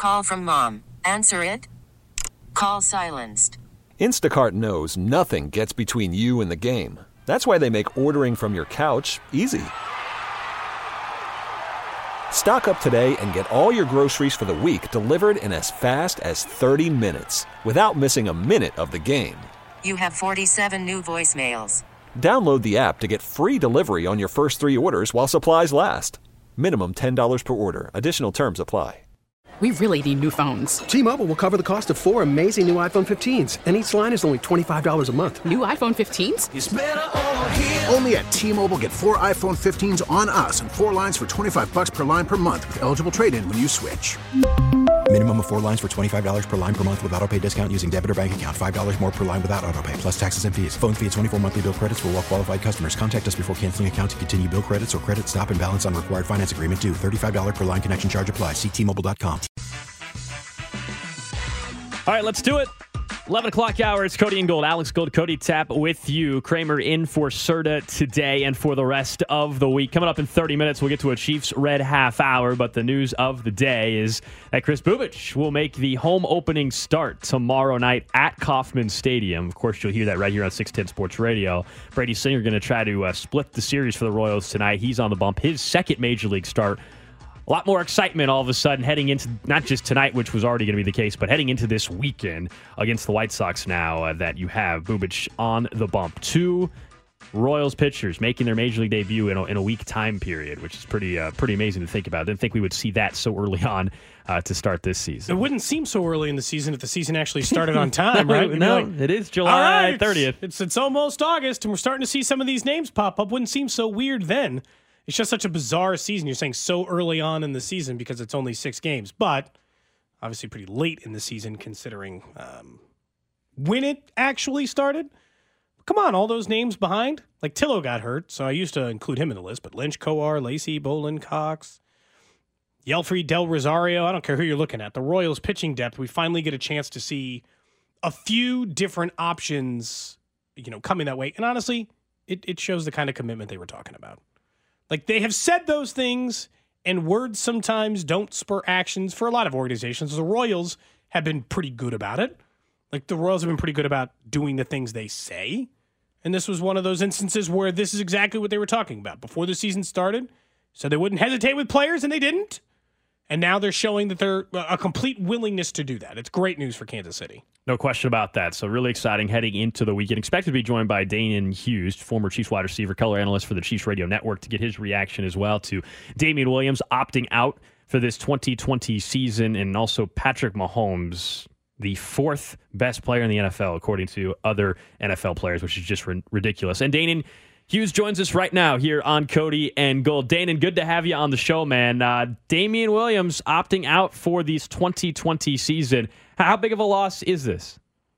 Call from mom. Answer it. Call silenced. Instacart knows nothing gets between you and the game. That's why they make ordering from your couch easy. Stock up today and get all your groceries for the week delivered in as fast as 30 minutes without missing a minute of the game. You have 47 new voicemails. Download the app to get free delivery on your first 3 orders while supplies last. Minimum $10 per order. Additional terms apply. We really need new phones. T-Mobile will cover the cost of 4 amazing new iPhone 15s, and each line is only $25 a month. New iPhone 15s? It's better over here. Only at T-Mobile, get 4 iPhone 15s on us and 4 lines for $25 per line per month with eligible trade-in when you switch. Minimum of 4 lines for $25 per line per month with autopay discount using debit or bank account. $5 more per line without autopay, plus taxes and fees. Phone fee at 24 monthly bill credits for well-qualified customers. Contact us before canceling account to continue bill credits or credit stop and balance on required finance agreement due. $35 per line connection charge applies. See T-Mobile.com. All right, let's do it. 11 o'clock hour, it's Cody and Gold. Alex Gold, Cody Tapp with you. Kramer in for Serta today and for the rest of the week. Coming up in 30 minutes, we'll get to a Chiefs Red half hour, but the news of the day is that Kris Bubic will make the home opening start tomorrow night at Kauffman Stadium. Of course, you'll hear that right here on 610 Sports Radio. Brady Singer going to try to split the series for the Royals tonight. He's on the bump. His second Major League start. A lot more excitement all of a sudden heading into not just tonight, which was already going to be the case, but heading into this weekend against the White Sox now that you have Bubic on the bump. 2 Royals pitchers making their Major League debut in a week time period, which is pretty amazing to think about. Didn't think we would see that so early on to start this season. It wouldn't seem so early in the season if the season actually started on time, right? No, it is July 30th. It's almost August, and we're starting to see some of these names pop up. Wouldn't seem so weird then. It's just such a bizarre season. You're saying so early on in the season because it's only 6 games, but obviously pretty late in the season considering when it actually started. Come on, all those names behind. Like Tillo got hurt, so I used to include him in the list, but Lynch, Coar, Lacey, Bolin, Cox, Yelfrey, Del Rosario. I don't care who you're looking at. The Royals pitching depth, we finally get a chance to see a few different options, coming that way. And honestly, it shows the kind of commitment they were talking about. Like, they have said those things, and words sometimes don't spur actions for a lot of organizations. The Royals have been pretty good about it. Like, the Royals have been pretty good about doing the things they say. And this was one of those instances where this is exactly what they were talking about. Before the season started, so they wouldn't hesitate with players, and they didn't. And now they're showing that they're a complete willingness to do that. It's great news for Kansas City. No question about that. So really exciting heading into the weekend. Expected to be joined by Danon Hughes, former Chiefs wide receiver, color analyst for the Chiefs Radio Network, to get his reaction as well to Damian Williams opting out for this 2020 season, and also Patrick Mahomes, the 4th best player in the NFL, according to other NFL players, which is just ridiculous. And Danon Hughes joins us right now here on Cody and Gold. Danon, good to have you on the show, man. Damian Williams opting out for this 2020 season. How big of a loss is this?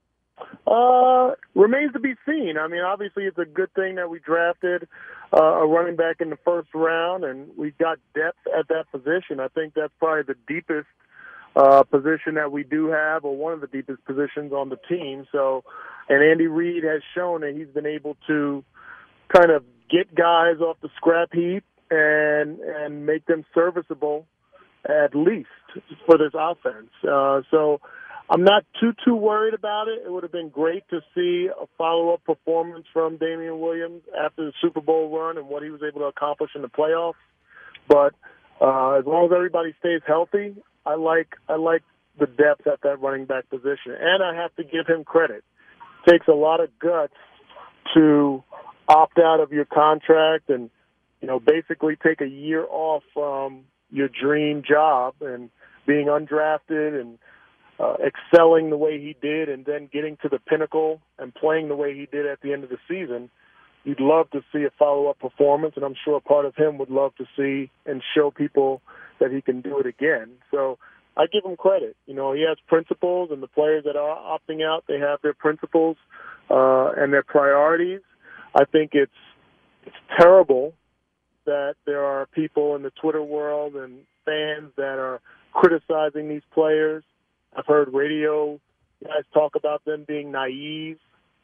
Remains to be seen. I mean, obviously it's a good thing that we drafted a running back in the first round, and we got depth at that position. I think that's probably the deepest position that we do have, or one of the deepest positions on the team. So, and Andy Reid has shown that he's been able to kind of get guys off the scrap heap and make them serviceable at least for this offense. So I'm not too worried about it. It would have been great to see a follow-up performance from Damian Williams after the Super Bowl run and what he was able to accomplish in the playoffs. But as long as everybody stays healthy, I like the depth at that running back position. And I have to give him credit. It takes a lot of guts to opt out of your contract and, basically take a year off from your dream job and being undrafted and excelling the way he did, and then getting to the pinnacle and playing the way he did at the end of the season. You'd love to see a follow-up performance, and I'm sure a part of him would love to see and show people that he can do it again. So I give him credit. He has principles, and the players that are opting out, they have their principles and their priorities. I think it's terrible that there are people in the Twitter world and fans that are criticizing these players. I've heard radio guys talk about them being naive.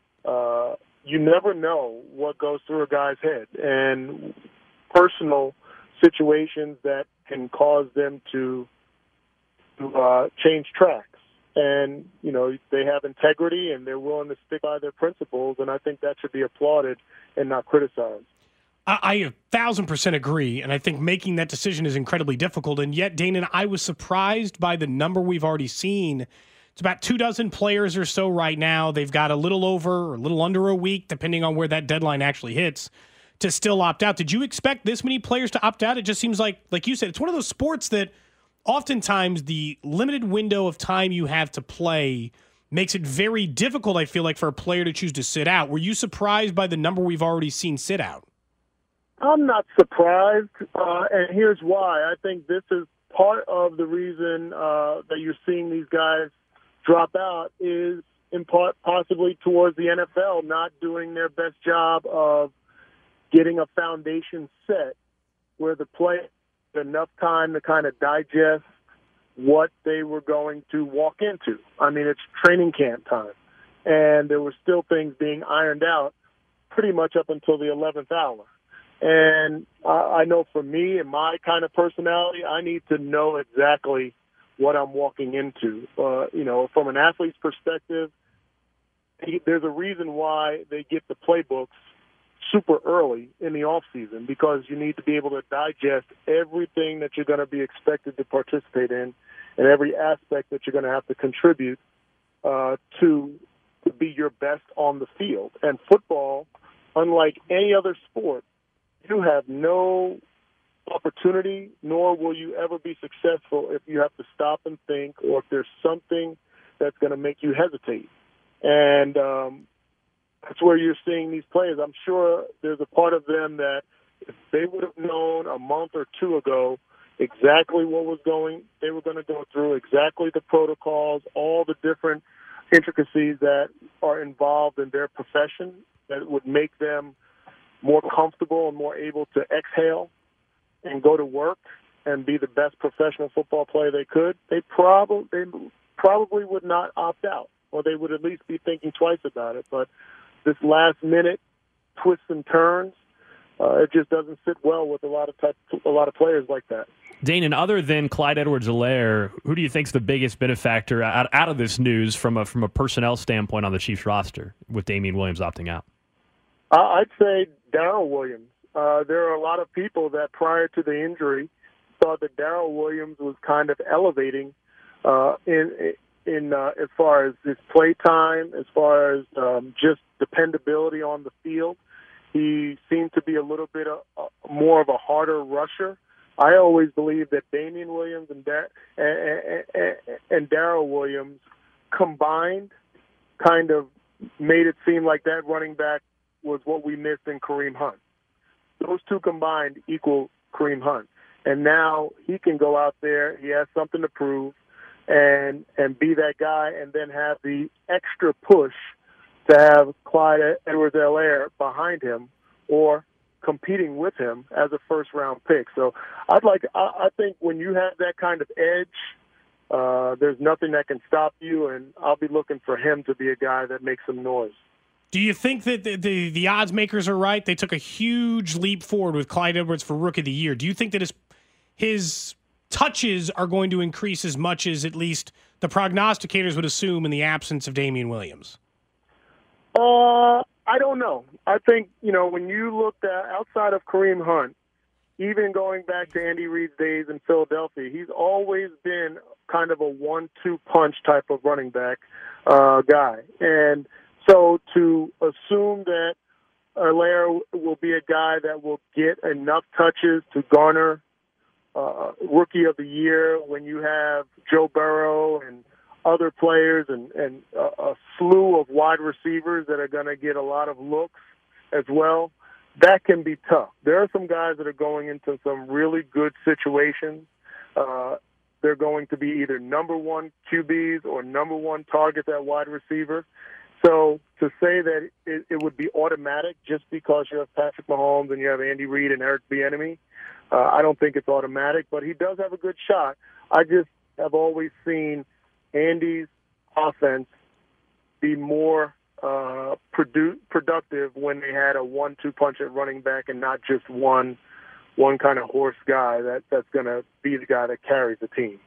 You never know what goes through a guy's head, and personal situations that can cause them to to change tracks. And, they have integrity and they're willing to stick by their principles, and I think that should be applauded and not criticized. I 1,000% agree, and I think making that decision is incredibly difficult. And yet, Danon, I was surprised by the number we've already seen. It's about 24 players or so right now. They've got a little over or a little under a week, depending on where that deadline actually hits, to still opt out. Did you expect this many players to opt out? It just seems like you said, it's one of those sports that oftentimes the limited window of time you have to play makes it very difficult, I feel like, for a player to choose to sit out. Were you surprised by the number we've already seen sit out? I'm not surprised, and here's why. I think this is part of the reason that you're seeing these guys drop out is in part possibly towards the NFL not doing their best job of getting a foundation set where the player had enough time to kind of digest what they were going to walk into. I mean, it's training camp time, and there were still things being ironed out pretty much up until the 11th hour. And I know for me and my kind of personality, I need to know exactly what I'm walking into. From an athlete's perspective, there's a reason why they get the playbooks super early in the off season, because you need to be able to digest everything that you're going to be expected to participate in and every aspect that you're going to have to contribute to be your best on the field. And football, unlike any other sport, you have no opportunity, nor will you ever be successful if you have to stop and think, or if there's something that's going to make you hesitate. And that's where you're seeing these players. I'm sure there's a part of them that if they would have known a month or two ago exactly what they were going to go through, exactly the protocols, all the different intricacies that are involved in their profession that would make them more comfortable and more able to exhale and go to work and be the best professional football player they could, they probably would not opt out, or they would at least be thinking twice about it. But this last-minute twists and turns, it just doesn't sit well with a lot of players like that. Danon, other than Clyde Edwards-Helaire, who do you think's the biggest benefactor out of this news from a personnel standpoint on the Chiefs roster with Damien Williams opting out? I'd say Darrell Williams. There are a lot of people that prior to the injury thought that Darrell Williams was kind of elevating in as far as his play time, as far as just dependability on the field. He seemed to be a little bit more of a harder rusher. I always believed that Damien Williams and Darrell Williams combined kind of made it seem like that running back was what we missed in Kareem Hunt. Those two combined equal Kareem Hunt. And now he can go out there, he has something to prove, and be that guy, and then have the extra push to have Clyde Edwards-Helaire behind him or competing with him as a first-round pick. So I think when you have that kind of edge, there's nothing that can stop you, and I'll be looking for him to be a guy that makes some noise. Do you think that the odds makers are right? They took a huge leap forward with Clyde Edwards for Rookie of the Year. Do you think that his touches are going to increase as much as at least the prognosticators would assume in the absence of Damien Williams? I don't know. I think, when you looked at outside of Kareem Hunt, even going back to Andy Reid's days in Philadelphia, he's always been kind of a 1-2 punch type of running back guy. And so to assume that Helaire will be a guy that will get enough touches to garner Rookie of the Year when you have Joe Burrow and other players and a slew of wide receivers that are going to get a lot of looks as well, that can be tough. There are some guys that are going into some really good situations. They're going to be either number one QBs or number one targets at wide receiver. So to say that it would be automatic just because you have Patrick Mahomes and you have Andy Reid and Eric Bieniemy, I don't think it's automatic, but he does have a good shot. I just have always seen Andy's offense be more productive when they had a 1-2 punch at running back and not just one kind of horse guy that's going to be the guy that carries the team.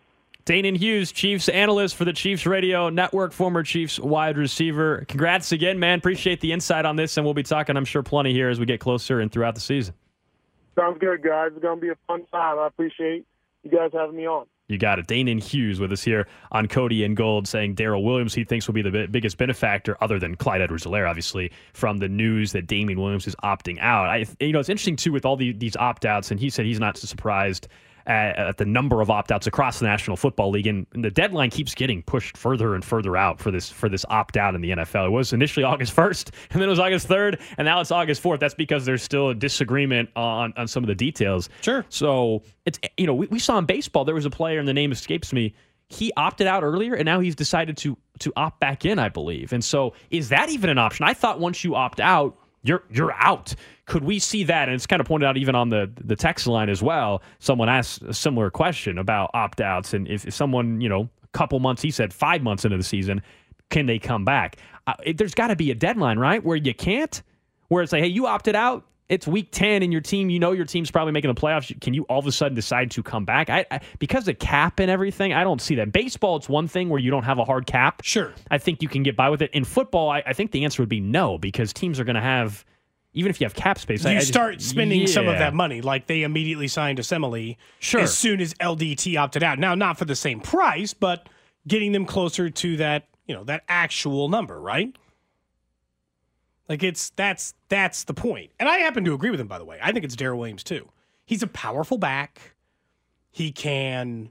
Danon Hughes, Chiefs analyst for the Chiefs Radio Network, former Chiefs wide receiver. Congrats again, man. Appreciate the insight on this, and we'll be talking, I'm sure, plenty here as we get closer and throughout the season. Sounds good, guys. It's going to be a fun time. I appreciate you guys having me on. You got it. Danon Hughes with us here on Cody and Gold, saying Darrell Williams he thinks will be the biggest benefactor, other than Clyde Edwards-Helaire, obviously, from the news that Damien Williams is opting out. It's interesting, too, with all these opt-outs, and he said he's not surprised at the number of opt-outs across the National Football League, and the deadline keeps getting pushed further and further out for this opt-out in the NFL. It was initially August 1st, and then it was August 3rd, and now it's August 4th. That's because there's still a disagreement on some of the details. Sure. So it's we saw in baseball there was a player, and the name escapes me. He opted out earlier, and now he's decided to opt back in, I believe. And so is that even an option? I thought once you opt out, you're out. Could we see that? And it's kind of pointed out even on the text line as well. Someone asked a similar question about opt-outs, and if someone, a couple months, he said 5 months into the season, can they come back? There's got to be a deadline, right, where you can't? Where it's like, hey, you opted out, it's week 10 and your team's probably making the playoffs. Can you all of a sudden decide to come back? I because of cap and everything, I don't see that. Baseball, it's one thing where you don't have a hard cap. Sure. I think you can get by with it. In football, I think the answer would be no, because teams are going to have, even if you have cap space. You start spending some of that money, like they immediately signed Assembly as soon as LDT opted out. Now, not for the same price, but getting them closer to that, that actual number, right? Like that's the point. And I happen to agree with him, by the way. I think it's Darrell Williams too. He's a powerful back. He can,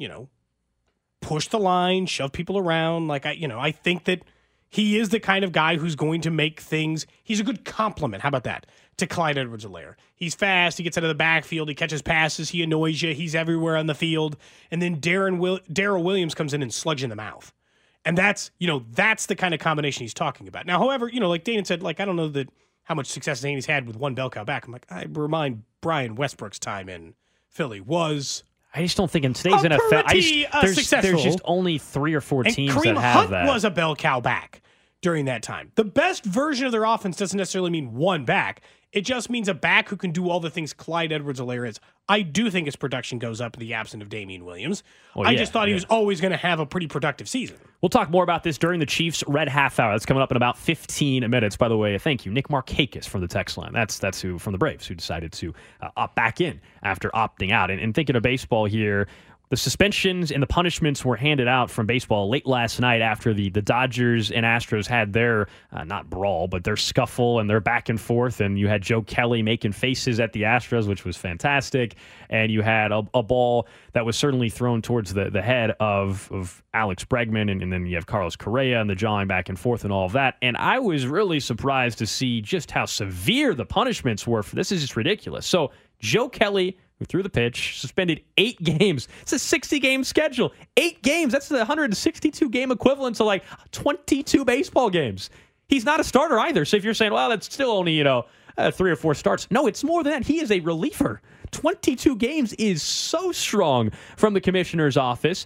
push the line, shove people around. I think that he is the kind of guy who's going to make things. He's a good complement. How about that? To Clyde Edwards-Helaire. He's fast. He gets out of the backfield. He catches passes. He annoys you. He's everywhere on the field. And then Darrell Williams comes in and slugs you in the mouth. And that's the kind of combination he's talking about. Now, however, like Danon said, I don't know how much success Danny's had with one bell cow back. I'm like, I remind Brian Westbrook's time in Philly was. I just don't think in today's NFL, successful. There's just only 3 or 4 teams Kareem that have Hunt that. Was a bell cow back during that time. The best version of their offense doesn't necessarily mean one back. It just means a back who can do all the things Clyde Edwards-Helaire is. I do think his production goes up in the absence of Damien Williams. I just thought he was always going to have a pretty productive season. We'll talk more about this during the Chiefs Red Half Hour. That's coming up in about 15 minutes. By the way, thank you, Nick Markakis from the text line. That's who from the Braves who decided to opt back in after opting out. And thinking of baseball here, the suspensions and the punishments were handed out from baseball late last night after the Dodgers and Astros had their, not brawl, but their scuffle and their back and forth. And you had Joe Kelly making faces at the Astros, which was fantastic. And you had a ball that was certainly thrown towards the head of Alex Bregman. And then you have Carlos Correa and the jawing back and forth and all of that. And I was really surprised to see just how severe the punishments were for this. Is just ridiculous. So Joe Kelly, who threw the pitch, suspended 8 games. It's a 60-game schedule. 8 games. That's the 162-game equivalent to 22 baseball games. He's not a starter either. So if you're saying, well, that's still only, 3 or 4 starts. No, it's more than that. He is a reliever. 22 games is so strong from the commissioner's office.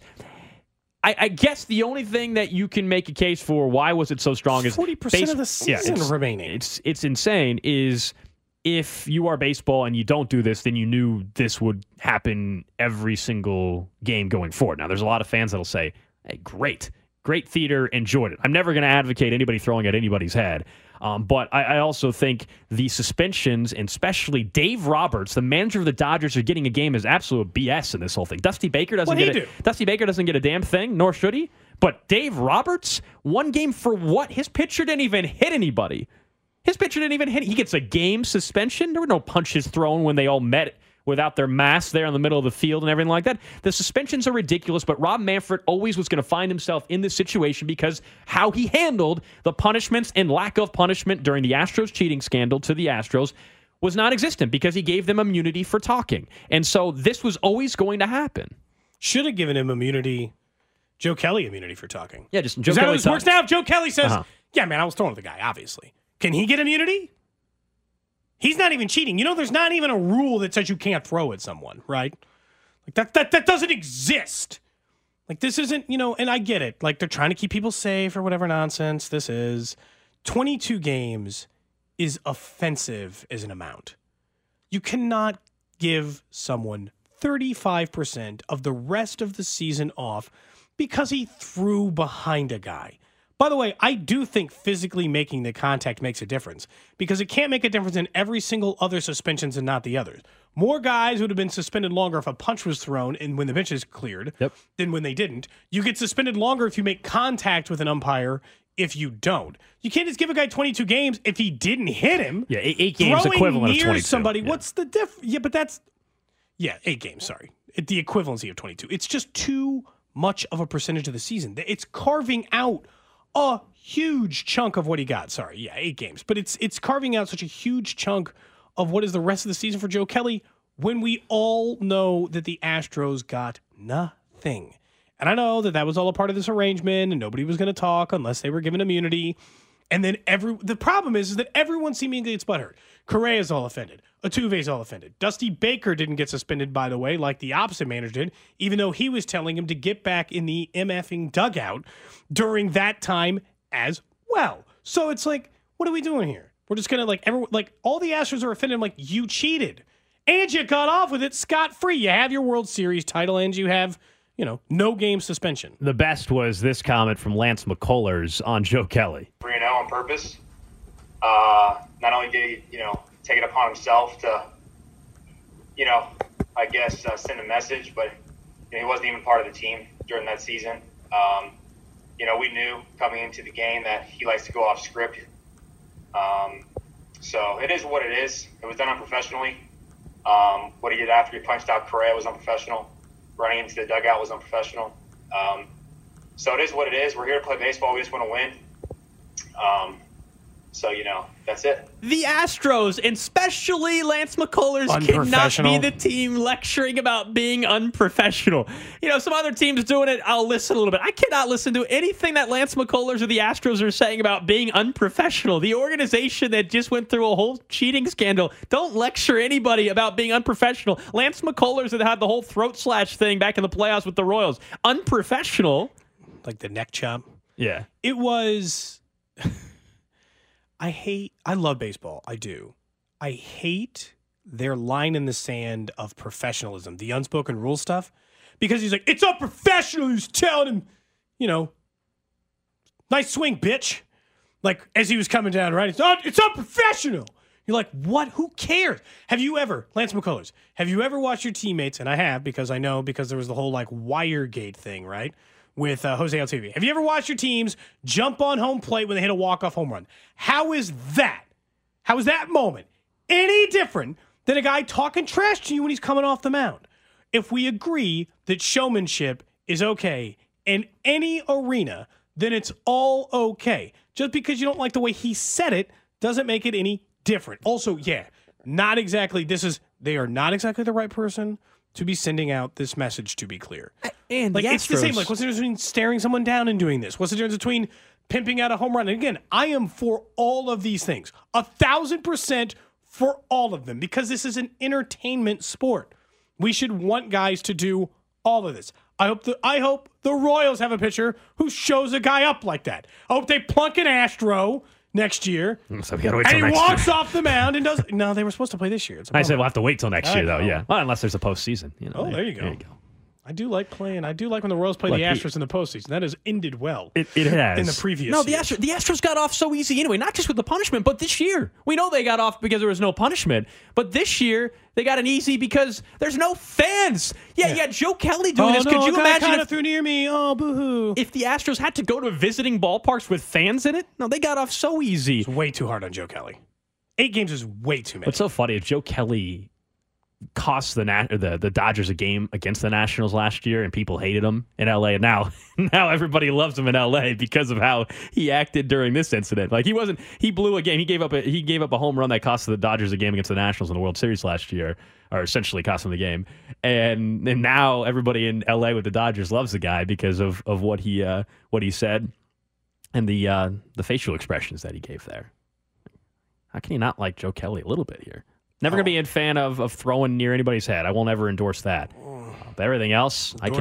I guess the only thing that you can make a case for why was it so strong is 40% of the season remaining. It's insane. Is if you are baseball and you don't do this, then you knew this would happen every single game going forward. Now, there's a lot of fans that'll say, hey, great theater, enjoyed it. I'm never going to advocate anybody throwing at anybody's head. But I also think the suspensions, and especially Dave Roberts, the manager of the Dodgers, are getting a game is absolute BS in this whole thing. Dusty Baker doesn't get a damn thing, nor should he. But Dave Roberts, 1 game for what? His pitcher didn't even hit anybody. He gets a game suspension. There were no punches thrown when they all met without their masks there in the middle of the field and everything like that. The suspensions are ridiculous, but Rob Manfred always was going to find himself in this situation because how he handled the punishments and lack of punishment during the Astros cheating scandal to the Astros was non-existent because he gave them immunity for talking. And so this was always going to happen. Should have given him immunity, Joe Kelly immunity for talking. Yeah, just Joe Kelly. Is that how this works now? If Joe Kelly says, yeah, man, I was throwing at the guy, obviously. Can he get immunity? He's not even cheating. There's not even a rule that says you can't throw at someone, right? That doesn't exist. This isn't, and I get it. They're trying to keep people safe or whatever nonsense this is. 22 games is offensive as an amount. You cannot give someone 35% of the rest of the season off because he threw behind a guy. By the way, I do think physically making the contact makes a difference because it can't make a difference in every single other suspensions and not the others. More guys would have been suspended longer if a punch was thrown and when the bench is cleared than when they didn't. You get suspended longer if you make contact with an umpire if you don't. You can't just give a guy 22 games if he didn't hit him. Yeah, 8 games equivalent of 22. Somebody, yeah. What's the diff? Yeah, but that's 8 games, sorry. The equivalency of 22. It's just too much of a percentage of the season. It's carving out a huge chunk of what he got. Sorry, 8 games. But it's carving out such a huge chunk of what is the rest of the season for Joe Kelly when we all know that the Astros got nothing. And I know that was all a part of this arrangement and nobody was going to talk unless they were given immunity. And then the problem is that everyone seemingly gets butthurt. Correa's all offended. Altuve's all offended. Dusty Baker didn't get suspended, by the way, like the opposite manager did, even though he was telling him to get back in the MFing dugout during that time as well. So it's like, what are we doing here? We're just going to all the Astros are offended. I'm like, you cheated. And you got off with it scot-free. You have your World Series title and you have, no game suspension. The best was this comment from Lance McCullers on Joe Kelly. 3-0 on purpose. Not only did he, take it upon himself to, I guess send a message, but he wasn't even part of the team during that season. We knew coming into the game that he likes to go off script. So it is what it is. It was done unprofessionally. What he did after he punched out Correa was unprofessional. Running into the dugout was unprofessional. So it is what it is. We're here to play baseball. We just want to win. So, that's it. The Astros, and especially Lance McCullers, cannot be the team lecturing about being unprofessional. Some other teams doing it, I'll listen a little bit. I cannot listen to anything that Lance McCullers or the Astros are saying about being unprofessional. The organization that just went through a whole cheating scandal, don't lecture anybody about being unprofessional. Lance McCullers had the whole throat slash thing back in the playoffs with the Royals. Unprofessional. Like the neck chop? Yeah. It was... I love baseball. I do. I hate their line in the sand of professionalism, the unspoken rule stuff, because he's like, it's unprofessional. He's telling him, nice swing, bitch. Like, as he was coming down, right? It's unprofessional. You're like, what? Who cares? Have you ever, Lance McCullers, have you ever watched your teammates, and I have because there was the whole, Wiregate thing, right? With Jose Altuve. Have you ever watched your teams jump on home plate when they hit a walk-off home run? How is that moment any different than a guy talking trash to you when he's coming off the mound? If we agree that showmanship is okay in any arena, then it's all okay. Just because you don't like the way he said it doesn't make it any different. Also, they are not exactly the right person to be sending out this message, to be clear. And it's the same. What's the difference between staring someone down and doing this? What's the difference between pimping out a home run? And again, I am for all of these things. 1,000% for all of them, because this is an entertainment sport. We should want guys to do all of this. I hope the Royals have a pitcher who shows a guy up like that. I hope they plunk an Astro next year. So we gotta wait till and he next walks year. off the mound and does. No, they were supposed to play this year. I said we'll have to wait till next year, though. Yeah, well, unless there's a postseason. There you go. There you go. I do like playing. I do like when the Royals play the Astros in the postseason. That has ended well. It has in the previous. No, the Astros got off so easy anyway. Not just with the punishment, but this year we know they got off because there was no punishment. But this year they got an easy because there's no fans. Yeah. Joe Kelly doing this. Could you imagine? Kind of threw near me. Oh, boo-hoo. If the Astros had to go to visiting ballparks with fans in it, no, they got off so easy. It's way too hard on Joe Kelly. 8 games is way too many. What's so funny is Joe Kelly cost the Dodgers a game against the Nationals last year, and people hated him in LA. And now everybody loves him in LA because of how he acted during this incident. Like he blew a game. He gave up a home run that cost the Dodgers a game against the Nationals in the World Series last year, or essentially cost him the game. And now everybody in LA with the Dodgers loves the guy because of what he said and the facial expressions that he gave there. How can you not like Joe Kelly a little bit here? Never going to be a fan of throwing near anybody's head. I won't ever endorse that. But everything else, I'm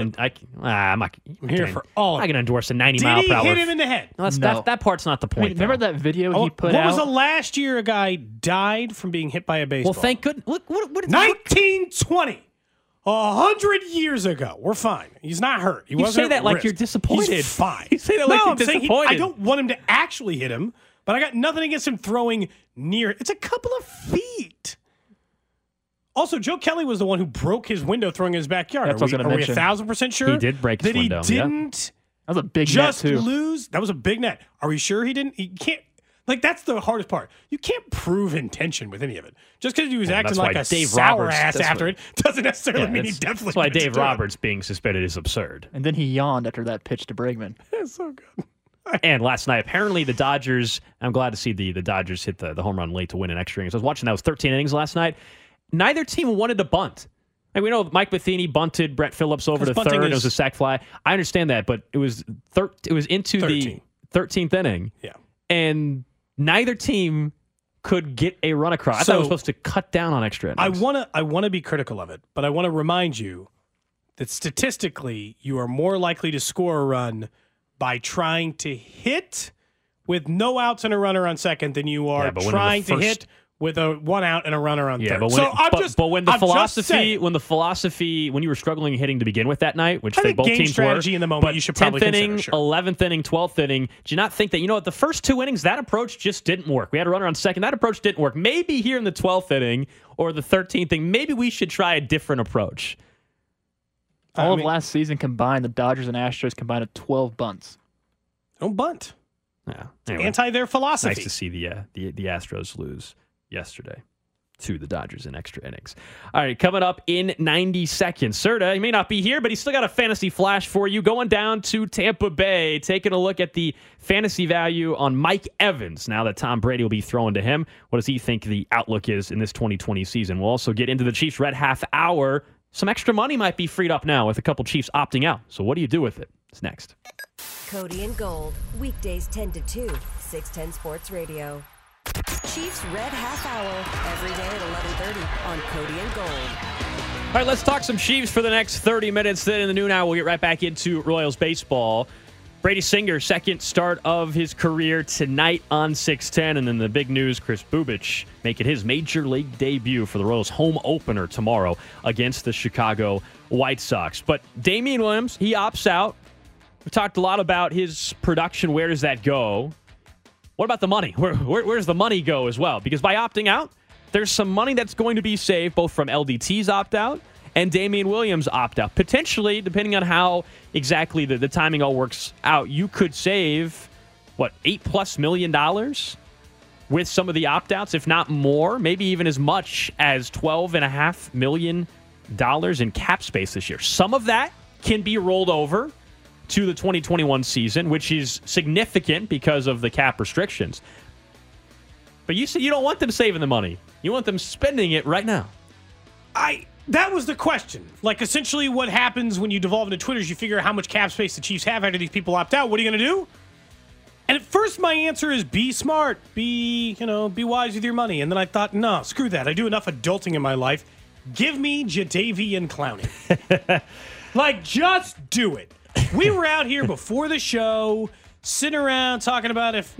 here for all of it. I can endorse a 90 mile per hour. Did he hit him in the head? No, that part's not the point. Remember that video he put out? What was the last year a guy died from being hit by a baseball? Well, thank goodness. Look, what 1920. 100 years ago. We're fine. He's not hurt. He You wasn't say that at like risk. you're disappointed. He's fine. You say that like you're I'm saying disappointed. I don't want him to actually hit him, but I got nothing against him throwing near. It's a couple of feet. Also, Joe Kelly was the one who broke his window throwing in his backyard. That's what I was Are gonna we mention. 1,000% sure He did break his that window, he yeah. didn't That was a big just net, too. lose? That was a big net. Are we sure he didn't? He can't. Like, that's the hardest part. You can't prove intention with any of it. Just because he was acting that's like why a Dave sour Roberts- ass that's after what- it doesn't necessarily mean he that's, definitely that's why meant to Dave do it. Roberts being suspended is absurd. And then he yawned after that pitch to Bregman. It's so good. And last night, apparently the Dodgers, I'm glad to see the Dodgers hit the home run late to win in extra innings. I was watching that. It was 13 innings last night. Neither team wanted to bunt. Like, we know Mike Matheny bunted Brett Phillips over to third. It was a sac fly. I understand that, but it was into 13. the 13th inning. Yeah. And neither team could get a run across. I thought it was supposed to cut down on extra innings. I want to be critical of it, but I want to remind you that statistically, you are more likely to score a run by trying to hit with no outs and a runner on second than you are but when trying the to hit with a one out and a runner on third. But when, when you were struggling hitting to begin with that night, which I they think both game teams strategy were, in the moment but you should probably 10th inning, consider, sure. 11th inning, 12th inning, do you not think that, you know what, the first two innings, that approach just didn't work. We had a runner on second. That approach didn't work. Maybe here in the 12th inning or the 13th inning, maybe we should try a different approach. All of last season combined, the Dodgers and Astros combined at 12 bunts. Don't bunt. Yeah. Anti their philosophy. Nice to see the Astros lose yesterday to the Dodgers in extra innings. All right, coming up in 90 seconds. Serta, he may not be here, but he's still got a fantasy flash for you. Going down to Tampa Bay, taking a look at the fantasy value on Mike Evans now that Tom Brady will be throwing to him. What does he think the outlook is in this 2020 season? We'll also get into the Chiefs' red half hour. Some extra money might be freed up now with a couple Chiefs opting out. So what do you do with it? It's next. Cody and Gold, weekdays 10 to 2, 610 Sports Radio. Chiefs Red Half Hour, every day at 11:30 on Cody and Gold. All right, let's talk some Chiefs for the next 30 minutes. Then in the noon hour, we'll get right back into Royals baseball. Brady Singer, second start of his career tonight on 610. And then the big news, Chris Bubich making his major league debut for the Royals home opener tomorrow against the Chicago White Sox. But Damian Williams, he opts out. We talked a lot about his production. Where does that go? What about the money? Where does the money go as well? Because by opting out, there's some money that's going to be saved both from LDT's opt-out and Damian Williams' opt-out. Potentially, depending on how exactly the timing all works out, you could save, $8+ million with some of the opt-outs, if not more, maybe even as much as $12.5 million in cap space this year. Some of that can be rolled over to the 2021 season, which is significant because of the cap restrictions. But you say you don't want them saving the money. You want them spending it right now. That was the question. Like, essentially what happens when you devolve into Twitter is you figure out how much cap space the Chiefs have after these people opt out. What are you going to do? And at first my answer is be smart. Be wise with your money. And then I thought, no, screw that. I do enough adulting in my life. Give me Jadeveon Clowney. Just do it. We were out here before the show, sitting around talking about if,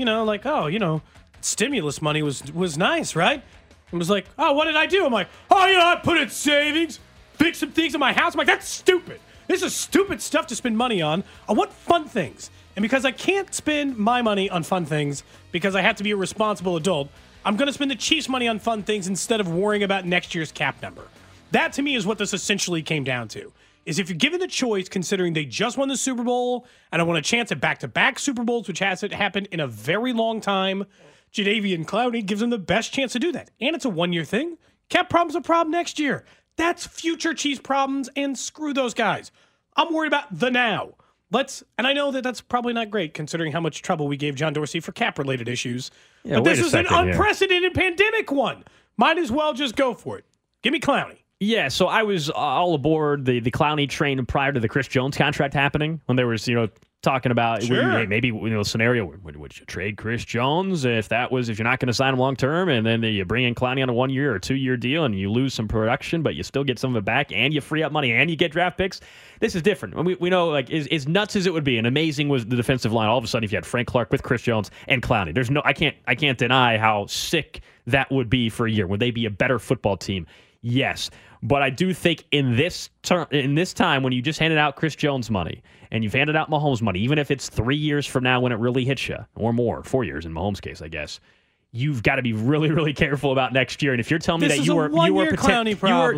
stimulus money was nice, right? And was like, oh, what did I do? I'm like, I put in savings, fix some things in my house. I'm like, that's stupid. This is stupid stuff to spend money on. I want fun things. And because I can't spend my money on fun things because I have to be a responsible adult, I'm going to spend the Chiefs' money on fun things instead of worrying about next year's cap number. That, to me, is what this essentially came down to. Is if you're given the choice, considering they just won the Super Bowl and I want a chance at back-to-back Super Bowls, which hasn't happened in a very long time, Jadeveon Clowney gives them the best chance to do that. And it's a one-year thing. Cap problem's a problem next year. That's future Chiefs problems, and screw those guys. I'm worried about the now. And I know that that's probably not great, considering how much trouble we gave John Dorsey for cap-related issues. Yeah, but this is an unprecedented pandemic one. Might as well just go for it. Give me Clowney. Yeah, so I was all aboard the Clowney train prior to the Chris Jones contract happening, when there was, talking about maybe scenario would you trade Chris Jones if you're not going to sign him long term, and then you bring in Clowney on a 1 year or 2 year deal and you lose some production, but you still get some of it back and you free up money and you get draft picks. This is different. We know, as nuts as it would be, and amazing was the defensive line. All of a sudden, if you had Frank Clark with Chris Jones and Clowney, I can't deny how sick that would be for a year. Would they be a better football team? Yes. But I do think in this time, when you just handed out Chris Jones money and you've handed out Mahomes money, even if it's 3 years from now when it really hits you, or more, 4 years in Mahomes' case, I guess, you've got to be really, really careful about next year. And if you're telling me that you were potentially,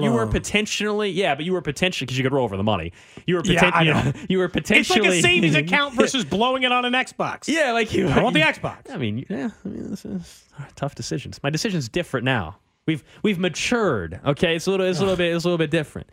but you were potentially, because you could roll over the money. You were potentially. It's like a savings account versus blowing it on an Xbox. Yeah, like you. I want the Xbox. I mean, this is tough decisions. My decision's different now. We've matured. Okay, it's a little bit different.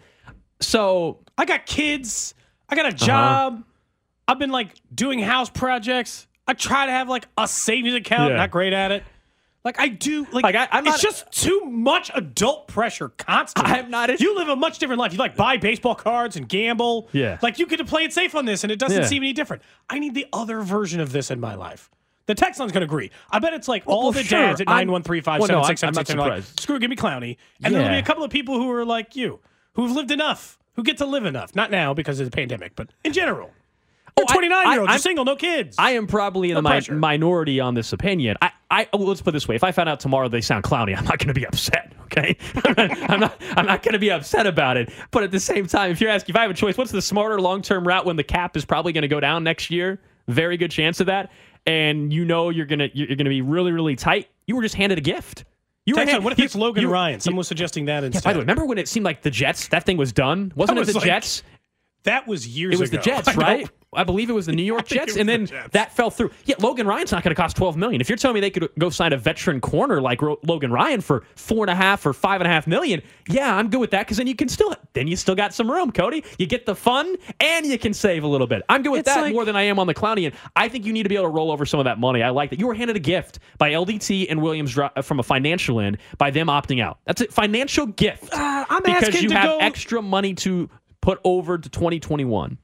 So I got kids. I got a job. I've been like doing house projects. I try to have like a savings account. Yeah. Not great at it. Like I do, it's just too much adult pressure constantly. I'm not. You live a much different life. You like buy baseball cards and gamble. Yeah. Like you get to play it safe on this, and it doesn't seem any different. I need the other version of this in my life. The text line's going to agree. I bet it's like all the dads at 913-576-7676 are like, screw, give me Clowney. And there'll be a couple of people who are like you, who've lived enough, who get to live enough. Not now because of the pandemic, but in general. You're 29-year-old. You're single, no kids. I am probably in the minority on this opinion. Let's put it this way: if I found out tomorrow they sound clowny, I'm not going to be upset. Okay, I'm not going to be upset about it. But at the same time, if I have a choice, what's the smarter long-term route when the cap is probably going to go down next year? Very good chance of that, and you're gonna be really, really tight. You were just handed a gift. What if it's Logan Ryan? Someone was suggesting that instead. Yeah, by the way, remember when it seemed like the Jets? That thing was done. Wasn't it the Jets? That was years ago. It was the Jets, right? I believe it was the New York Jets, and then that fell through. Yeah, Logan Ryan's not going to cost $12 million. If you're telling me they could go sign a veteran corner like Logan Ryan for $4.5 or $5.5 million, yeah, I'm good with that because then you still got some room, Cody. You get the fun and you can save a little bit. I'm good with that more than I am on the Clowney, and I think you need to be able to roll over some of that money. I like that you were handed a gift by LDT and Williams from a financial end by them opting out. That's it, financial gift. Because you have extra money to put over to 2021.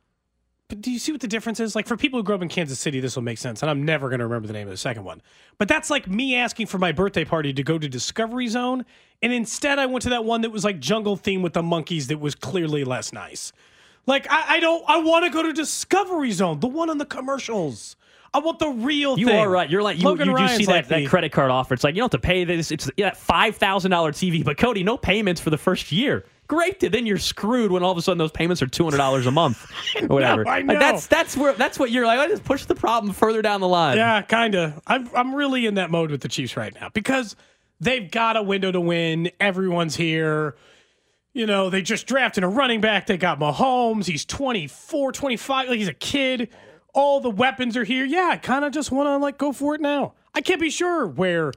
But do you see what the difference is? Like, for people who grew up in Kansas City, this will make sense, and I'm never going to remember the name of the second one. But that's like me asking for my birthday party to go to Discovery Zone, and instead I went to that one that was like jungle theme with the monkeys that was clearly less nice. Like, I want to go to Discovery Zone, the one on the commercials. I want the real thing. You are right. You're like, you see that credit card offer. It's like, you don't have to pay this. It's that $5,000 TV. But, Cody, no payments for the first year. Great. Then you're screwed when all of a sudden those payments are $200 a month or whatever. I know. Like that's what you're like. I just push the problem further down the line. Yeah, kind of. I'm really in that mode with the Chiefs right now because they've got a window to win. Everyone's here. You know, they just drafted a running back. They got Mahomes. He's 24, 25. Like, he's a kid. All the weapons are here. Yeah, I kind of just want to go for it now. I can't be sure where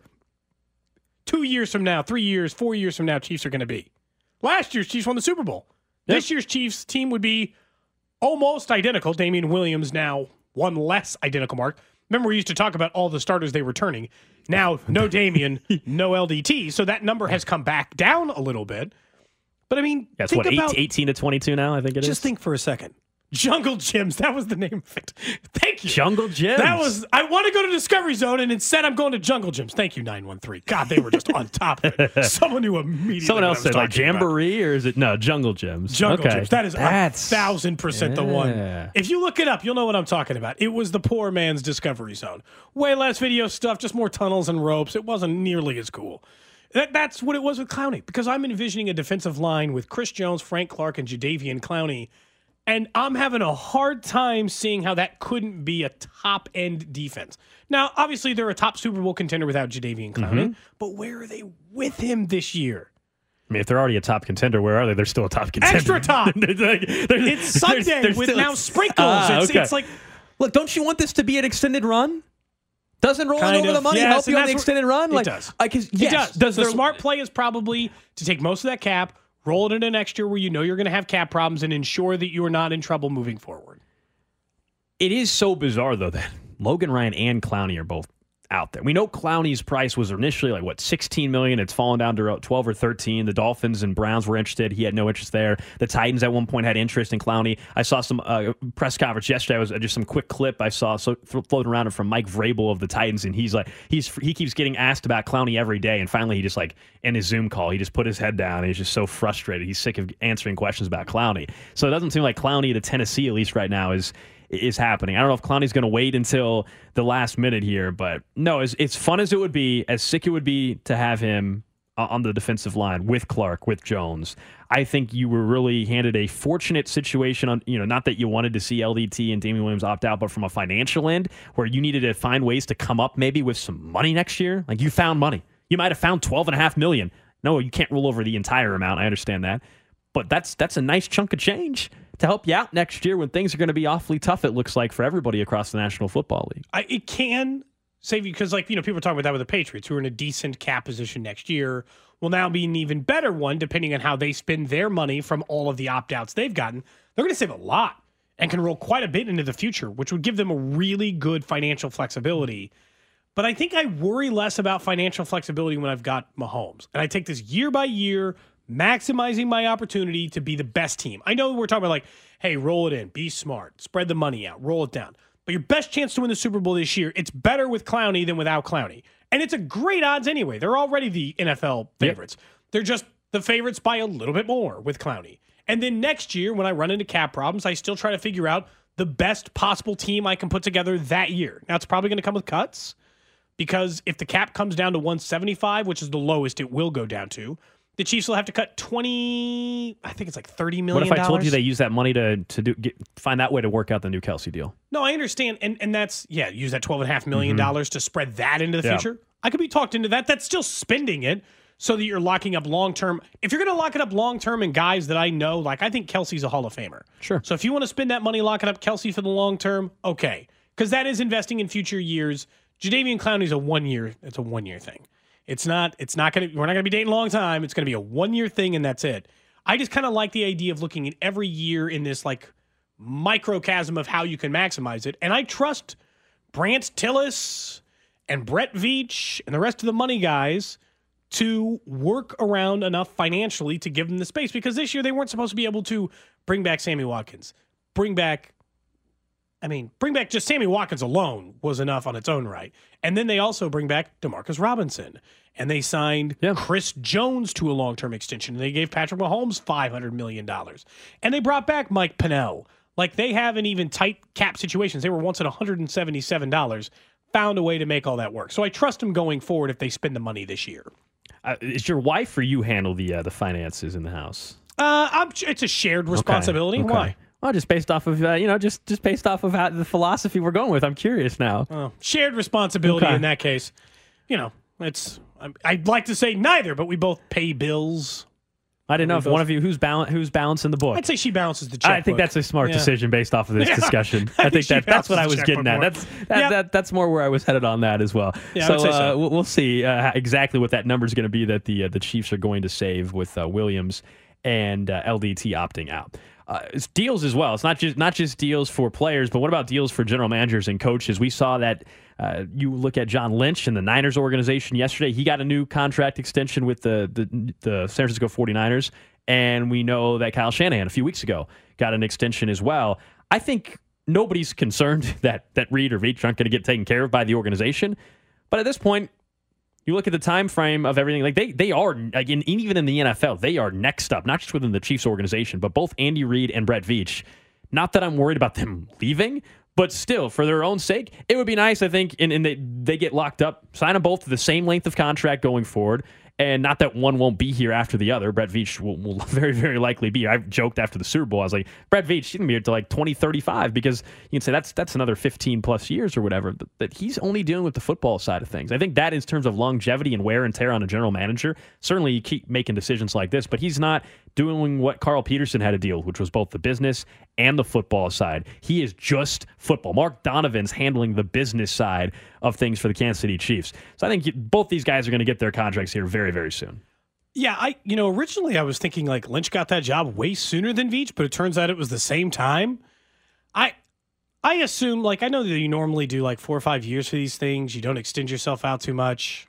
2 years from now, 3 years, 4 years from now, Chiefs are going to be. Last year's Chiefs won the Super Bowl. Yep. This year's Chiefs team would be almost identical. Damian Williams now one less identical mark. Remember, we used to talk about all the starters they were returning. Now, no Damian, no LDT. So that number has come back down a little bit. But, I mean, that's 18 to 22 now, I think it is. Just think for a second. Jungle Gyms. That was the name of it. Thank you. Jungle Gyms. I want to go to Discovery Zone, and instead I'm going to Jungle Gyms. Thank you, 913. God, they were just on top of it. Someone knew immediately. Someone else said, like Jamboree, or is it? No, Jungle Gyms. Jungle Gyms. That is 1,000% the one. If you look it up, you'll know what I'm talking about. It was the poor man's Discovery Zone. Way less video stuff, just more tunnels and ropes. It wasn't nearly as cool. That's what it was with Clowney, because I'm envisioning a defensive line with Chris Jones, Frank Clark, and Jadeveon Clowney. And I'm having a hard time seeing how that couldn't be a top-end defense. Now, obviously, they're a top Super Bowl contender without Jadeveon Clowney, but where are they with him this year? I mean, if they're already a top contender, where are they? They're still a top contender. Extra top. It's Sunday with now sprinkles. It's like, look, don't you want this to be an extended run? Doesn't rolling over the money help you on the extended run? It does. It does. The smart play is probably to take most of that cap, roll it into next year where you know you're going to have cap problems, and ensure that you are not in trouble moving forward. It is so bizarre, though, that Logan Ryan and Clowney are both out there. We know Clowney's price was initially $16 million. It's fallen down to 12 or 13. The Dolphins and Browns were interested. He had no interest there. The Titans at one point had interest in Clowney. I saw some press conference yesterday. It was just some quick clip I saw floating around from Mike Vrabel of the Titans, and he's like, he keeps getting asked about Clowney every day, and finally he just in his Zoom call, he just put his head down, and he's just so frustrated. He's sick of answering questions about Clowney. So it doesn't seem like Clowney to Tennessee, at least right now, is happening. I don't know if Clowney's going to wait until the last minute here, but no, as fun as it would be, as sick it would be to have him on the defensive line with Clark, with Jones. I think you were really handed a fortunate situation on, not that you wanted to see LDT and Damian Williams opt out, but from a financial end where you needed to find ways to come up maybe with some money next year. Like you found money. You might have found $12.5 million. No, you can't roll over the entire amount. I understand that. But that's a nice chunk of change to help you out next year when things are going to be awfully tough, it looks like, for everybody across the National Football League. It can save you because, people are talking about that with the Patriots, who are in a decent cap position next year, will now be an even better one, depending on how they spend their money from all of the opt-outs they've gotten. They're going to save a lot and can roll quite a bit into the future, which would give them a really good financial flexibility. But I think I worry less about financial flexibility when I've got Mahomes. And I take this year by year, maximizing my opportunity to be the best team. I know we're talking about hey, roll it in, be smart, spread the money out, roll it down. But your best chance to win the Super Bowl this year, it's better with Clowney than without Clowney. And it's a great odds anyway. They're already the NFL favorites. Yep. They're just the favorites by a little bit more with Clowney. And then next year, when I run into cap problems, I still try to figure out the best possible team I can put together that year. Now, it's probably going to come with cuts because if the cap comes down to 175, which is the lowest it will go down to, the Chiefs will have to cut $30 million. What if I told you they use that money to find that way to work out the new Kelce deal? No, I understand. And that's, use that $12.5 million to spread that into the future. I could be talked into that. That's still spending it so that you're locking up long-term. If you're going to lock it up long-term and guys that I know, I think Kelce's a Hall of Famer. Sure. So if you want to spend that money locking up Kelce for the long-term, okay. Because that is investing in future years. Jadeveon Clowney's a one-year thing. We're not going to be dating a long time. It's going to be a one-year thing, and that's it. I just kind of like the idea of looking at every year in this microcosm of how you can maximize it. And I trust Brant Tillis and Brett Veach and the rest of the money guys to work around enough financially to give them the space. Because this year they weren't supposed to be able to bring back Sammy Watkins. Bring back just Sammy Watkins alone was enough on its own right. And then they also bring back DeMarcus Robinson. And they signed Chris Jones to a long-term extension. And they gave Patrick Mahomes $500 million. And they brought back Mike Pennell. They haven't even tight cap situations. They were once at $177. Found a way to make all that work. So I trust them going forward if they spend the money this year. Is your wife or you handle the finances in the house? It's a shared responsibility. Okay. Why? Well, just based off of just based off of how the philosophy we're going with. I'm curious now. Shared responsibility in that case. I'd like to say neither, but we both pay bills. I didn't know if one of you who's balancing the book. I'd say she balances the checkbook. I think that's a smart decision based off of this discussion. I think that's what I was getting at. That's more where I was headed on that as well. Yeah, So we'll see exactly what that number is going to be that the Chiefs are going to save with Williams and LDT opting out. It's deals as well. It's not just deals for players, but what about deals for general managers and coaches? We saw that you look at John Lynch in the Niners organization yesterday. He got a new contract extension with the San Francisco 49ers, and we know that Kyle Shanahan a few weeks ago got an extension as well. I think nobody's concerned that Reed or Veach aren't going to get taken care of by the organization, but at this point, you look at the time frame of everything, they are, even in the NFL, they are next up, not just within the Chiefs organization, but both Andy Reid and Brett Veach. Not that I'm worried about them leaving, but still, for their own sake, it would be nice, I think, and they get locked up, sign them both to the same length of contract going forward. And not that one won't be here after the other. Brett Veach will very, very likely be. I joked after the Super Bowl. I was like, Brett Veach, he's going to be here till 2035 because you can say that's another 15 plus years or whatever. That he's only dealing with the football side of things. I think that in terms of longevity and wear and tear on a general manager, certainly you keep making decisions like this, but he's not doing what Carl Peterson had to deal with, which was both the business and the football side. He is just football. Mark Donovan's handling the business side of things for the Kansas City Chiefs. So I think both these guys are going to get their contracts here very, very soon. Yeah, originally I was thinking Lynch got that job way sooner than Veach, but it turns out it was the same time. I assume, I know that you normally do 4 or 5 years for these things. You don't extend yourself out too much.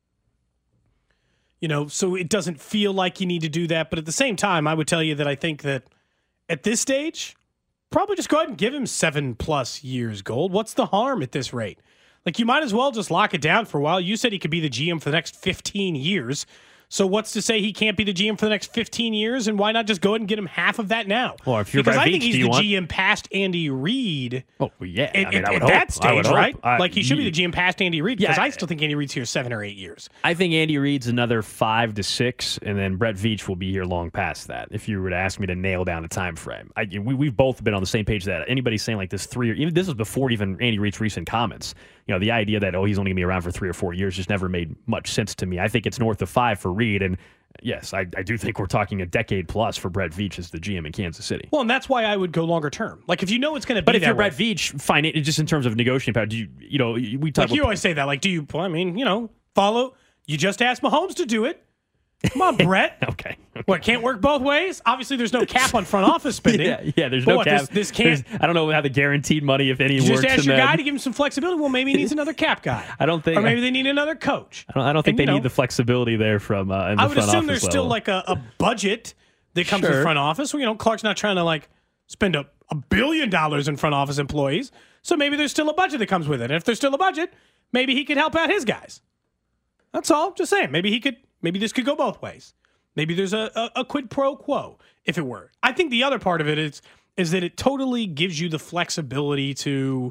So it doesn't feel like you need to do that. But at the same time, I would tell you that I think that at this stage, probably just go ahead and give him 7+ years, Gold. What's the harm at this rate? You might as well just lock it down for a while. You said he could be the GM for the next 15 years. So what's to say he can't be the GM for the next 15 years? And why not just go ahead and get him half of that now? Well, if you're because Brett I think Veach, he's the GM past Andy Reid. Oh, yeah. At that stage, right? Like he should be the GM past Andy Reid because I still think Andy Reid's here 7 or 8 years. I think Andy Reid's another 5 to 6, and then Brett Veach will be here long past that. If you were to ask me to nail down a time frame, we've both been on the same page that anybody saying like this 3 years, even this was before even Andy Reid's recent comments. The idea that he's only going to be around for 3 or 4 years just never made much sense to me. I think it's north of 5 for Reid, and yes, I do think we're talking a decade plus for Brett Veach as the GM in Kansas City. Well, and that's why I would go longer term. Like if you know it's going to be. But if you're Brett Veach, fine. Just in terms of negotiating power, do we talk? Like you always say that. Like, do you? Well, I mean, follow. You just asked Mahomes to do it. Come on, Brett. Okay. What, can't work both ways? Obviously, there's no cap on front office spending. Yeah, there's no cap. This can't. I don't know how the guaranteed money, if any, you works. Just ask your guy to give him some flexibility. Well, maybe he needs another cap guy. I don't think. Or maybe they need another coach. I don't think they need the flexibility there from in the I would front assume office there's level. still like a budget that comes with front office. Well, Clark's not trying to like spend $1 billion in front office employees. So maybe there's still a budget that comes with it. And if there's still a budget, maybe he could help out his guys. That's all. Just saying. Maybe this could go both ways. Maybe there's a quid pro quo, if it were. I think the other part of it is that it totally gives you the flexibility to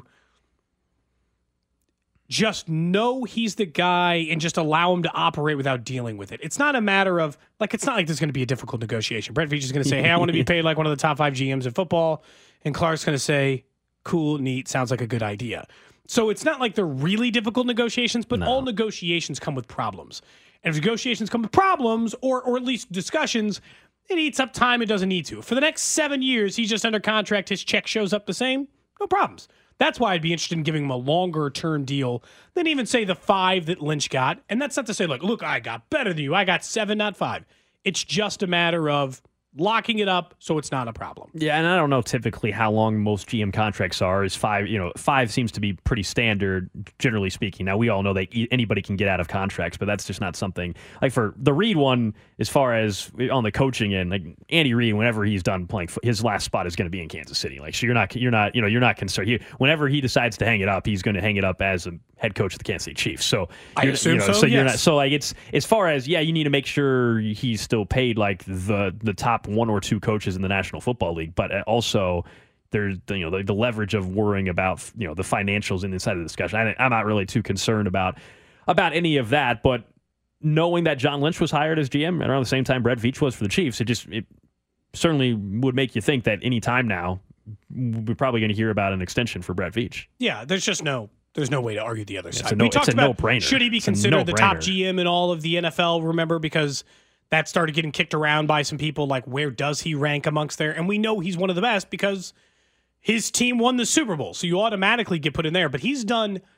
just know he's the guy and just allow him to operate without dealing with it. It's not a matter of, it's not like there's going to be a difficult negotiation. Brett Veach is going to say, hey, I want to be paid like one of the top 5 GMs in football. And Clark's going to say, cool, neat, sounds like a good idea. So it's not like they're really difficult negotiations, but all negotiations come with problems. And if negotiations come with problems, or at least discussions, it eats up time it doesn't need to. For the next 7 years, he's just under contract, his check shows up the same, no problems. That's why I'd be interested in giving him a longer-term deal than even, say, the 5 that Lynch got. And that's not to say, look, I got better than you. I got 7, not 5. It's just a matter of locking it up so it's not a problem. Yeah, and I don't know typically how long most GM contracts are. Is 5, 5 seems to be pretty standard, generally speaking. Now, we all know that anybody can get out of contracts, but that's just not something. Like for the Reid one, as far as on the coaching end, like Andy Reid, whenever he's done playing, his last spot is going to be in Kansas City. Like, so you're not concerned. Whenever he decides to hang it up, he's going to hang it up as a head coach of the Kansas City Chiefs. So I assume so. So yes. you're not. So like it's as far as you need to make sure he's still paid like the top 1 or 2 coaches in the National Football League, but also there's the leverage of worrying about the financials inside of the discussion. I'm not really too concerned about any of that, but knowing that John Lynch was hired as GM around the same time Brett Veach was for the Chiefs, it certainly would make you think that any time now we're probably going to hear about an extension for Brett Veach. Yeah, there's no way to argue the other side. We talked about no-brainer. Should he be considered the top GM in all of the NFL? Remember, because that started getting kicked around by some people, like where does he rank amongst there? And we know he's one of the best because his team won the Super Bowl, so you automatically get put in there. But his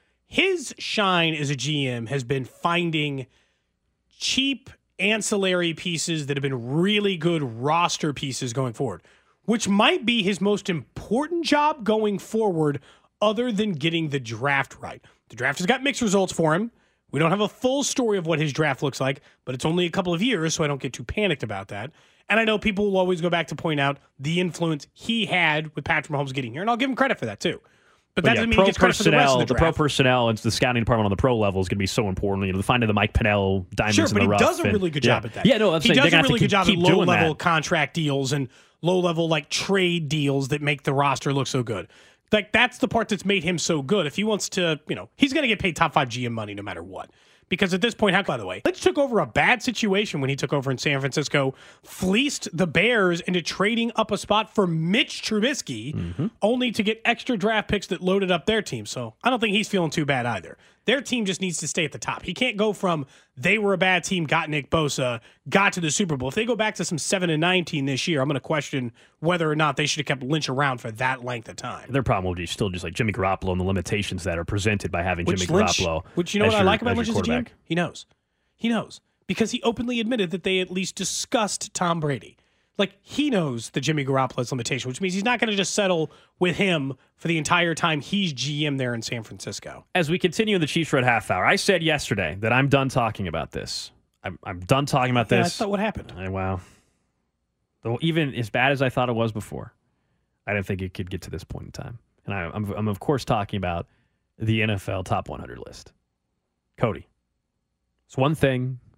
shine as a GM has been finding cheap ancillary pieces that have been really good roster pieces going forward, which might be his most important job going forward other than getting the draft right. The draft has got mixed results for him. We don't have a full story of what his draft looks like, but it's only a couple of years, so I don't get too panicked about that. And I know people will always go back to point out the influence he had with Patrick Mahomes getting here, and I'll give him credit for that too. But that doesn't mean he gets credit for the rest of the draft. The pro personnel and the scouting department on the pro level is going to be so important. The finding the Mike Pennell diamonds in the rough. Sure, but he does a really good job at that. Yeah, no, he does a really good job at low-level contract deals and low-level trade deals that make the roster look so good. Like, that's the part that's made him so good. If he wants to, he's going to get paid top 5 GM money no matter what. Because at this point, by the way, Lynch took over a bad situation when he took over in San Francisco, fleeced the Bears into trading up a spot for Mitch Trubisky, only to get extra draft picks that loaded up their team. So I don't think he's feeling too bad either. Their team just needs to stay at the top. He can't go from they were a bad team, got Nick Bosa, got to the Super Bowl. If they go back to some 7-19 this year, I'm going to question whether or not they should have kept Lynch around for that length of time. Their problem will be still just like Jimmy Garoppolo and the limitations that are presented by having Jimmy Garoppolo. Which you know what I like about Lynch as a GM? He knows. He knows. Because he openly admitted that they at least discussed Tom Brady. Like, he knows the Jimmy Garoppolo's limitation, which means he's not going to just settle with him for the entire time he's GM there in San Francisco. As we continue the Chiefs Red Half Hour, I said yesterday that I'm done talking about this. I'm done talking about this. Yeah, that's not what happened. Wow. Though even as bad as I thought it was before, I didn't think it could get to this point in time. And I'm of course talking about the NFL Top 100 list. Cody, it's one thing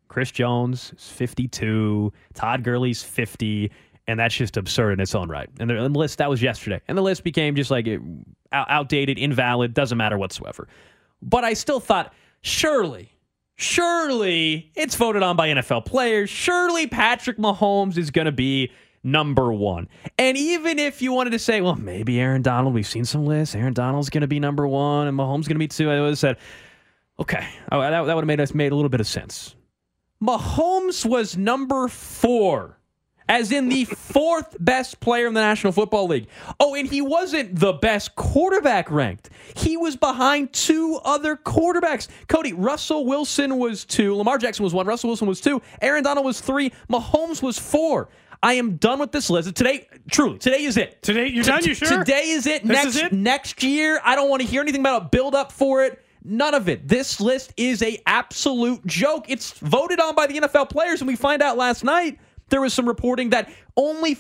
Chris Jones is 52. Todd Gurley's 50. And that's just absurd in its own right. And the list, that was yesterday. And the list became just like outdated, invalid, doesn't matter whatsoever. But I still thought, surely it's voted on by NFL players. Surely Patrick Mahomes is going to be number one. And even if you wanted to say, well, maybe Aaron Donald, we've seen some lists. Aaron Donald's going to be number one and Mahomes going to be two. I would have said, okay, that would have made a little bit of sense. Mahomes was number 4. As in the 4th best player in the National Football League. Oh, and he wasn't the best quarterback ranked. He was behind 2 other quarterbacks. Cody, Russell Wilson was 2. Lamar Jackson was 1. Russell Wilson was 2. Aaron Donald was 3. Mahomes was 4. I am done with this list. Today is it. Today, you're done? You sure? Today is it. Next year, I don't want to hear anything about a build-up for it. None of it. This list is a absolute joke. It's voted on by the NFL players, and we find out last night there was some reporting that only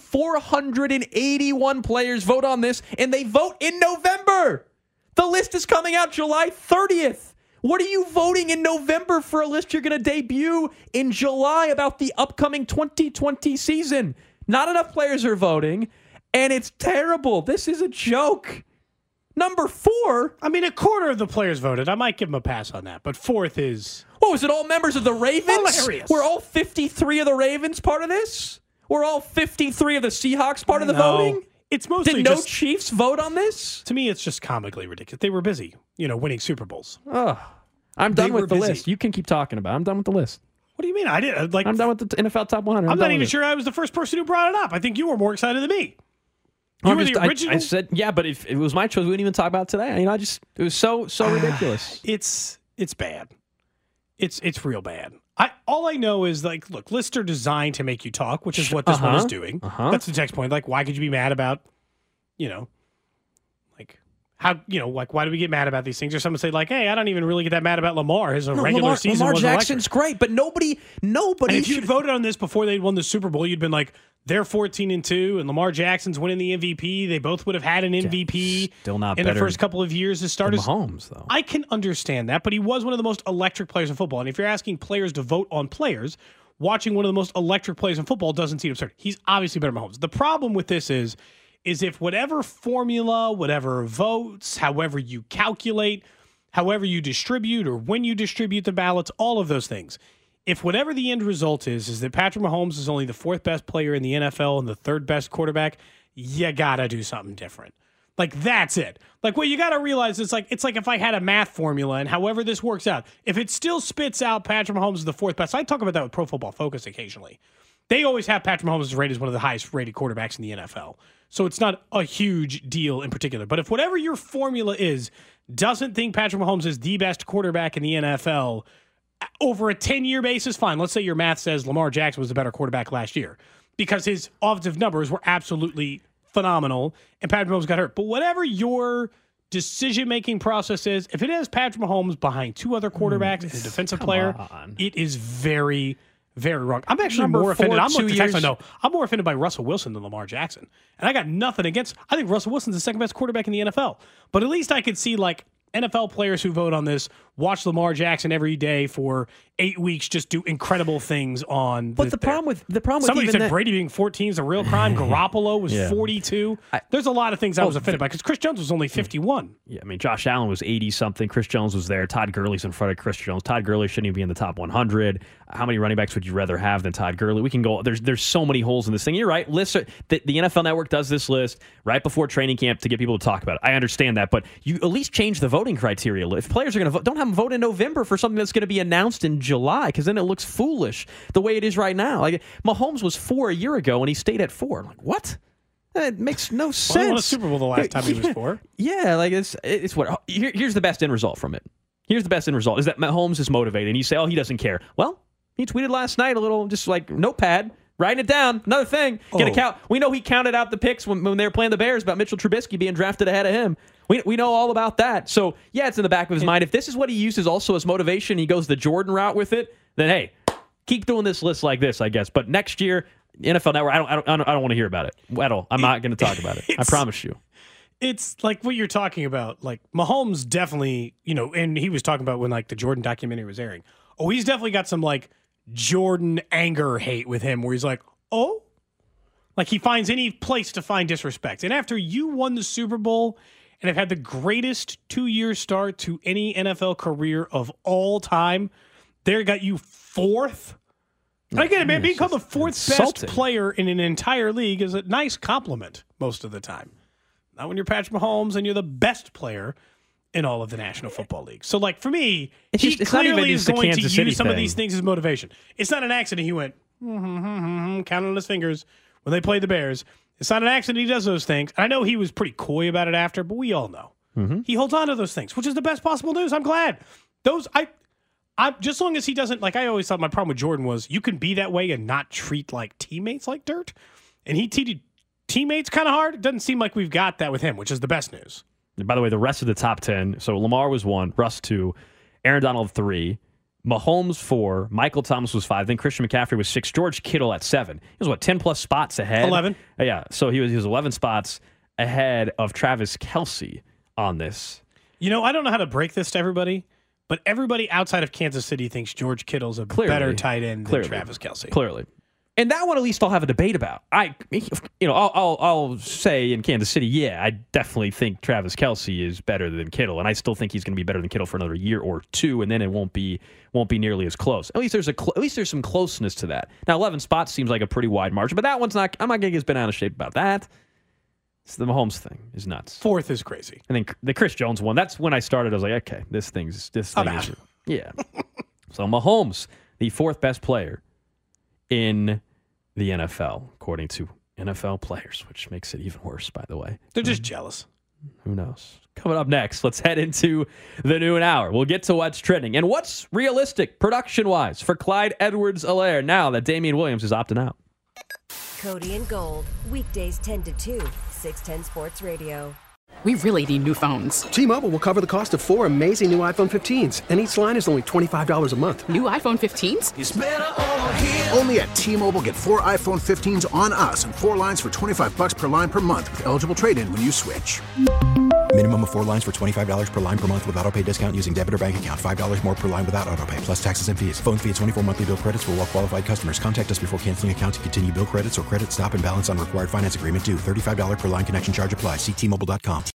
481 players vote on this, and they vote in November. The list is coming out July 30th. What are you voting in November for a list you're going to debut in July about the upcoming 2020 season? Not enough players are voting, and it's terrible. This is a joke. Number 4? I mean, a quarter of the players voted. I might give them a pass on that, but 4th is... Oh, is it all members of the Ravens? Hilarious. Were all 53 of the Ravens part of this? Were all 53 of the Seahawks part of the voting? It's mostly Did no Chiefs vote on this? To me, it's just comically ridiculous. They were busy, winning Super Bowls. Oh, I'm done with the list. You can keep talking about it. I'm done with the list. What do you mean? I'm done with the NFL Top 100. I'm not even sure I was the first person who brought it up. I think you were more excited than me. You were the original. I said, yeah, but if it was my choice, we wouldn't even talk about it today. It was so ridiculous. It's bad. It's real bad. All I know is, look, lists are designed to make you talk, which is what this one is doing. That's the text point. Why could you be mad about, why do we get mad about these things? Or someone say, hey, I don't even really get that mad about Lamar. His regular season Lamar wasn't Jackson's great, but nobody. And if you'd voted on this before they'd won the Super Bowl, you'd been like, they're 14-2, and Lamar Jackson's winning the MVP. They both would have had an MVP still not in better the first couple of years as starters. Mahomes, though. I can understand that, but he was one of the most electric players in football. And if you're asking players to vote on players, watching one of the most electric players in football doesn't seem absurd. He's obviously better than Mahomes. The problem with this is if whatever formula, whatever votes, however you calculate, however you distribute, or when you distribute the ballots, all of those things, if whatever the end result is that Patrick Mahomes is only the 4th best player in the NFL and the 3rd best quarterback, you gotta do something different. That's it. What you gotta realize is it's like if I had a math formula and however this works out, if it still spits out Patrick Mahomes is the 4th best. I talk about that with Pro Football Focus occasionally. They always have Patrick Mahomes rated as one of the highest rated quarterbacks in the NFL. So it's not a huge deal in particular. But if whatever your formula is doesn't think Patrick Mahomes is the best quarterback in the NFL over a 10-year basis, fine. Let's say your math says Lamar Jackson was the better quarterback last year because his offensive numbers were absolutely phenomenal and Patrick Mahomes got hurt. But whatever your decision-making process is, if it has Patrick Mahomes behind 2 other quarterbacks and a defensive player, it is very, very wrong. I'm actually more offended. I'm more offended by Russell Wilson than Lamar Jackson. And I got nothing against. I think Russell Wilson's the 2nd best quarterback in the NFL. But at least I could see NFL players who vote on this watch Lamar Jackson every day for 8 weeks, just do incredible things on. But the problem with somebody said Brady being 14 is a real crime. Garoppolo was 42. There's a lot of things I was offended by because Chris Jones was only 51. Yeah, I mean Josh Allen was 80 something. Chris Jones was there. Todd Gurley's in front of Chris Jones. Todd Gurley shouldn't even be in the top 100. How many running backs would you rather have than Todd Gurley? We can go. There's so many holes in this thing. You're right. Lists the NFL Network does this list right before training camp to get people to talk about it. I understand that, but you at least change the voting criteria. If players are going to vote, don't have them vote in November for something that's going to be announced in July, because then it looks foolish the way it is right now. Mahomes was 4 a year ago and he stayed at 4. It makes no sense. Well, he won a Super Bowl the last time he was 4. Yeah, it's what. Here's the best end result from it. Here's the best end result is that Mahomes is motivated, and you say, oh, he doesn't care. Well, he tweeted last night a little, just notepad. Writing it down. Another thing. Gonna count. We know he counted out the picks when they were playing the Bears about Mitchell Trubisky being drafted ahead of him. We know all about that. So, yeah, it's in the back of his mind. If this is what he uses also as motivation, he goes the Jordan route with it, then, hey, keep doing this list like this, I guess. But next year, NFL Network, I don't want to hear about it at all. I'm not going to talk about it. I promise you. It's like what you're talking about. Mahomes definitely, and he was talking about when, the Jordan documentary was airing. Oh, he's definitely got some, Jordan anger hate with him where he's like, oh? Like he finds any place to find disrespect. And after you won the Super Bowl and have had the greatest 2-year start to any NFL career of all time, they got you fourth? And I get it, man. Being called the fourth best player in an entire league is a nice compliment most of the time. Not when you're Patrick Mahomes and you're the best player in all of the National Football League. So, like, for me, he clearly is going to use some of these things as motivation. It's not an accident he went, counting on his fingers when they played the Bears. It's not an accident he does those things. I know he was pretty coy about it after, but we all know. He holds on to those things, which is the best possible news. I'm glad. I just as long as he doesn't, like I always thought my problem with Jordan was you can be that way and not treat like teammates like dirt. And he treated teammates kind of hard. It doesn't seem like we've got that with him, which is the best news. And by the way, the rest of the top 10, so Lamar was 1, Russ 2, Aaron Donald 3, Mahomes 4, Michael Thomas was 5, then Christian McCaffrey was 6, George Kittle at 7. He was, 10-plus spots ahead? 11. Yeah, so he was 11 spots ahead of Travis Kelce on this. You know, I don't know how to break this to everybody, but everybody outside of Kansas City thinks George Kittle's a better tight end than Travis Kelce. Clearly. And that one at least I'll have a debate about. I'll say in Kansas City, yeah, I definitely think Travis Kelce is better than Kittle, and I still think he's going to be better than Kittle for another year or two, and then it won't be nearly as close. At least there's some closeness to that. Now 11 spots seems like a pretty wide margin, but that one's not. I'm not going to get bent out of shape about that. It's the Mahomes thing is nuts. Fourth is crazy. And then the Chris Jones one. That's when I started. I was like, okay, this thing is yeah. So Mahomes, the fourth best player in the NFL, according to NFL players, which makes it even worse, by the way. They're just jealous. Who knows? Coming up next, let's head into the noon hour. We'll get to what's trending and what's realistic production-wise for Clyde Edwards-Helaire now that Damian Williams is opting out. Cody and Gold, weekdays 10 to 2, 610 Sports Radio. We really need new phones. T-Mobile will cover the cost of 4 amazing new iPhone 15s, and each line is only $25 a month. New iPhone 15s? It's better over here. Only at T-Mobile, get 4 iPhone 15s on us and 4 lines for $25 per line per month with eligible trade-in when you switch. Minimum of 4 lines for $25 per line per month with autopay discount using debit or bank account. $5 more per line without autopay, plus taxes and fees. Phone fee at 24 monthly bill credits for well-qualified customers. Contact us before canceling account to continue bill credits or credit stop and balance on required finance agreement due. $35 per line connection charge applies. See T-Mobile.com.